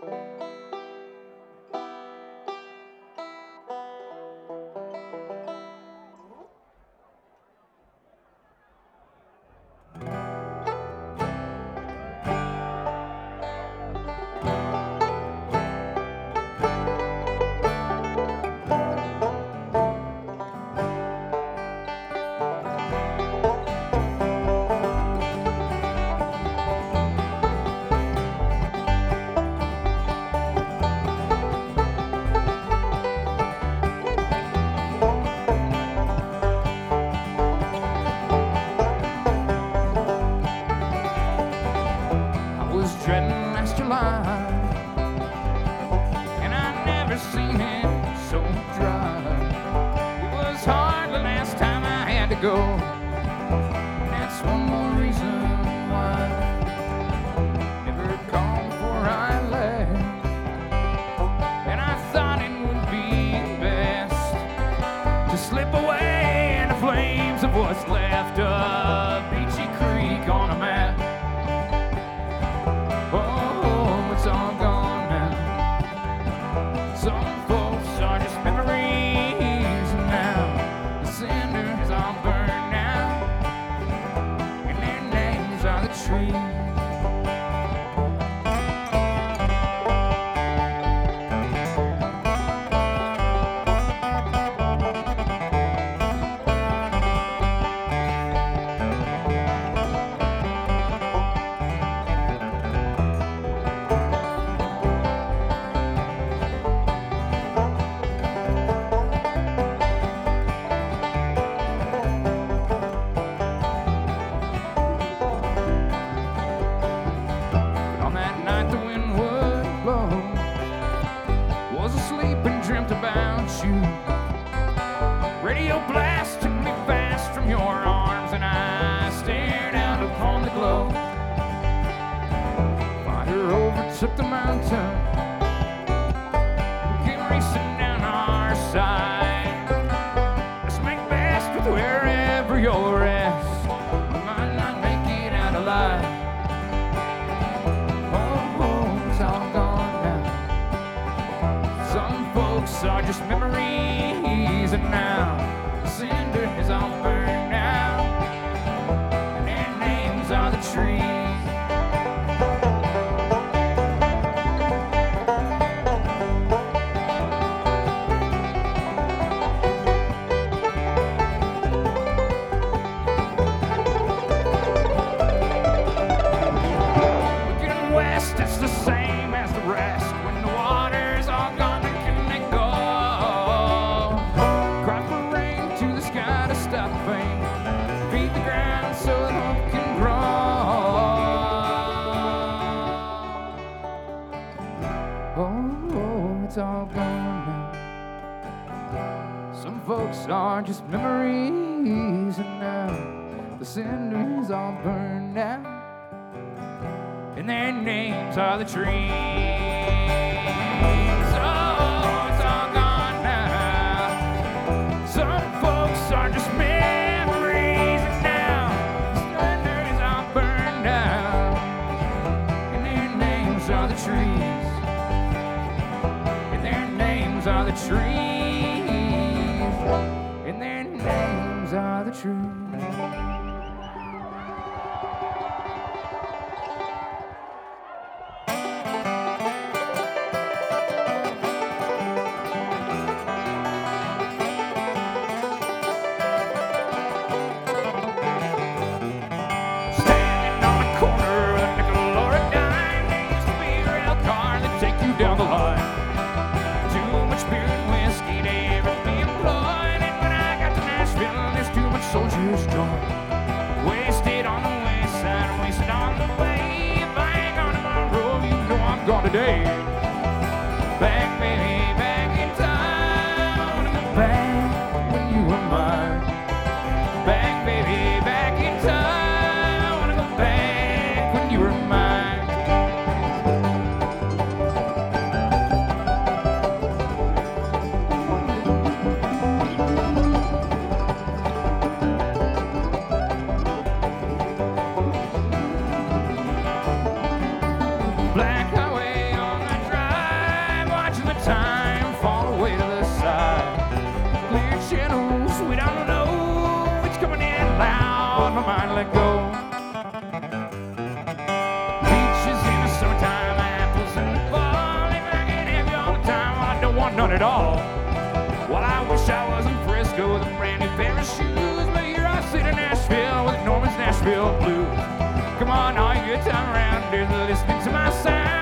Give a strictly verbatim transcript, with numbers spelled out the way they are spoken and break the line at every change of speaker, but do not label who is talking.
Go. That's one more reason why I never called before I left. And I thought it would be best to slip away in the flames of what's left of Beachy Creek on a map. Oh, it's all gone now. Some folks are just memories now. The cinder is all burned. Tree. Radio blast took me fast from your arms, and I stared out upon the glow. Fire overtook the mountain and came racing down our side. Let's make best with wherever you're rest. We might not make it out alive. Oh, it's all gone now. Some folks are just memories, and now the cinder is all burned out, and their names are the trees. Looking west, it's the same as the rest. When the water's all gone, then can they go? Cry for rain to the sky to stop pain. Feed the ground so that hope can grow. Oh, oh, it's all gone now. Some folks are just memories, and now the cinders all burned out, and their names are the trees. Oh, it's all gone now. Some folks are just memories, and now the thunder is all burned out, and their names are the trees. And their names are the trees. And their names are the trees. Down the line, too much beer and whiskey to ever be employed. And when I got to Nashville, there's too much soldiers joy. Wasted on the west side, wasted on the way. If I ain't gone tomorrow, you know I'm gone today. Back, baby, back in time. I wanna go back when you were mine. Back, baby, back in time. I wanna go back when you were mine. Black highway on that all. Well, I wish I was in Frisco with a brand new pair of shoes, but here I sit in Nashville with Norman's Nashville Blues. Come on, all you good time rounders, listening to my sound.